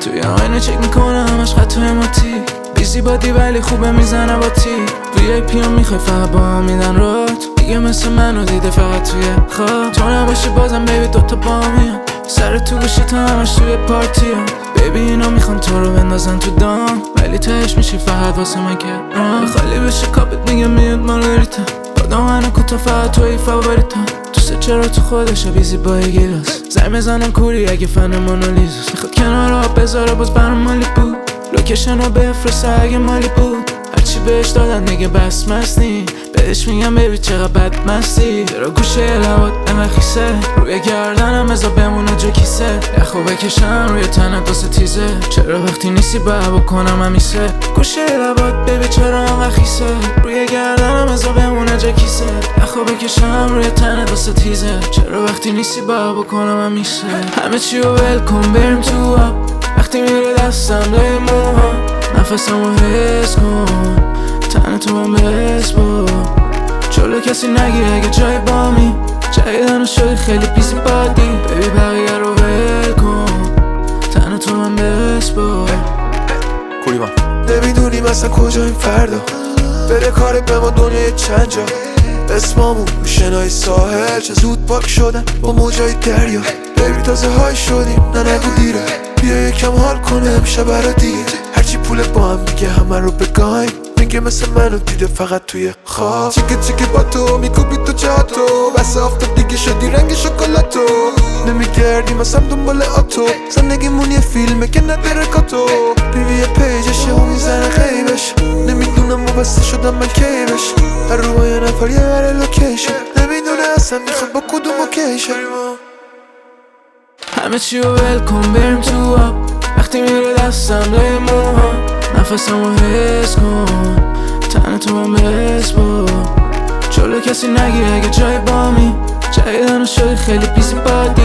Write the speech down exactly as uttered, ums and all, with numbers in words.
توی آینه چک میکنه همش خطای ماتی بیزی بادی ولی خوبه میزنه با تی وی ای پی هم میخوای فقط با هم میدن رات دیگه مثل منو دیده فقط توی خواب تو نباشی بازم بیبی دوتا با میان سر تو گوشی تا همش توی پارتی هم بیبی اینا میخوان تو رو بندازن تو دام ولی تهش میشی فقط واسه من که خالی بشه کاپت میگه میاد مارگریتا با منو کوتا فقط توی فاوریتا دوست چرا تو خودشه بیزی با یه گیلاس زنگ بزنم کوری اگه فن مونالیزاست میخواد کنار آب بذاره باز برام مالی بود لوکیشن رو بفرسته اگه مالی بود هرچی بهش دادن میگه بس مستی بهش میگم بیبی چقدر بد مستی چرا گوشه لبات انقدر خیسه روی گردنم ازا بمونه جو کیسه یخو بکشم روی تنت واسه تیزه چرا وقتی نیستی باید بکنم همیشه گوشه لبات بیبی چرا انقدر خیسه روی گردنم ازا بمونه جو کیسه یخو بکشم روی تنت واسه تیزه چرا وقتی نیستی باید بکنم همیشه همه چی رو ول کن بریم تو آب وقتی میره دستم لای موها نفسمو حس کن تن تو هم بس با جلو کسی نگیره اگه جای بامی جایدانو شدی خیلی بیزی بادی بیبی بقیه رو ول کن تن تو هم بس با کوریبان نمیدونیم اصلا کجاییم فردا بده کارت به ما دنیای چند جا اسمامون رو شنای ساحل چه زود پاک شدن با موجای دریا بیبی تازه های شدیم نه نگو دیره بیا یکم حال کنه امشه برا دیگه هرچی پول با هم میگه همه رو بگایم میگه مثل منو دیده فقط توی خواب چیکه چیکه با تو میکوبی تو جاتو بس آفتاب دیگه شدی رنگ شکلاتو نمیگردیم اصلا دنبال آتو زندگیمون یه فیلمه که نداره کاتو بیبی یه پیجشه و میزنه غیبش نمیدونم وابسته شدم من کیبش هر رو با یه نفر یه بره لوکیشن نمیدونه اصلا میخواد با کدوم اوکیشن همه چی رو ول کن بریم تو آب وقتی میره دستم لای موها نفسمو حس کن تن تو هم بس با جلو کسی نگیره اگه جای بامی جایدانو شدی خیلی بیزی بادی